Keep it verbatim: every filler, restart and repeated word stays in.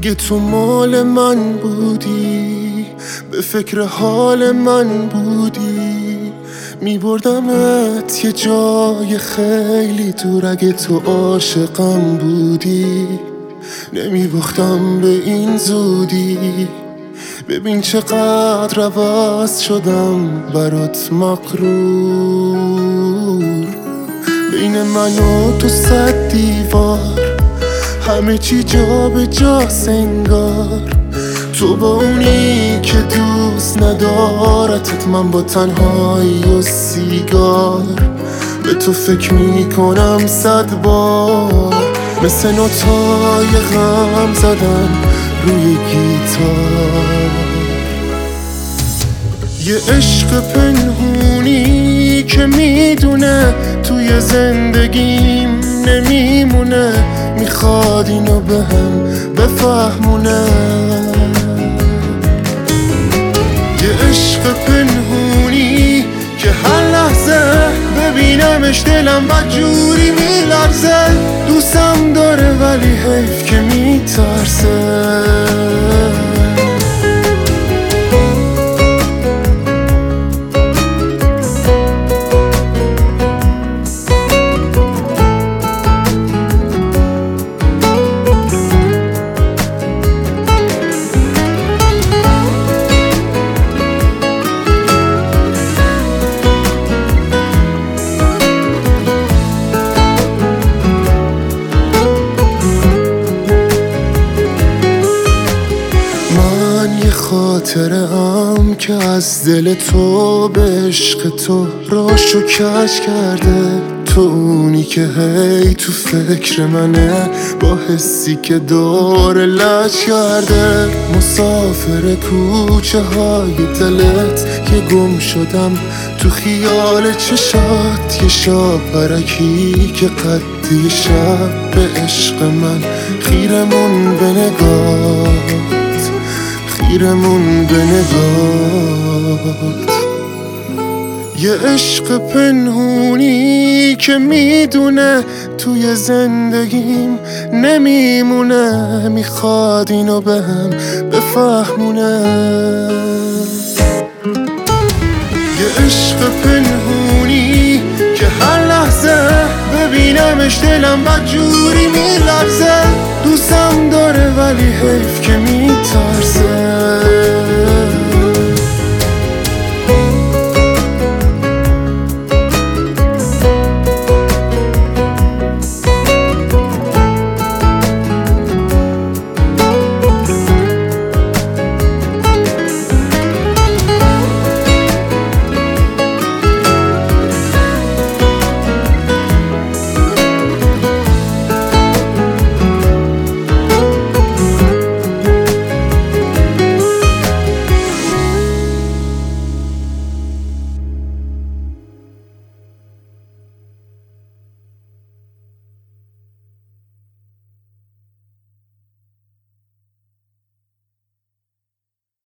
اگه تو مال من بودی، به فکر حال من بودی، میبردمت یه جای خیلی دور. اگه تو عاشقم بودی، نمیباختم به این زودی. ببین چقدر عوض شدم برات مغرور. بین من و تو صد دیوار، همه چی جا به جا سنگار. تو با اونی که دوست ندارتت، من با تنهایی و سیگار. به تو فکر میکنم صد بار، مثل نوتای غم زدن روی گیتار. یه عشق پنهونی که میدونه توی زندگیم نمیمونه، میخواد اینو بهم بفهمونه. یه عشق پنهونی که هر لحظه ببینمش دلم بدجوری میلرزه. دوستم داره ولی حیف که میترسه. خاطره‌ام که از دل تو به عشق تو راشو کش کرده. تو اونی که هی تو فکر منه، با حسی که دور لج کرده. مسافر کوچه های دلت که گم شدم تو خیال چشات. یه شاپرکی که قدی شب به عشق من خیرمون به نگاه، خیرمون به نگات. یه عشق پنهونی که میدونه توی زندگیم نمیمونه، میخواد اینو بهم بفهمونه. یه عشق پنهونی که هر لحظه ببینمش دلم بدجوری میلرزه. دوستم داره ولی حیف که میترسه.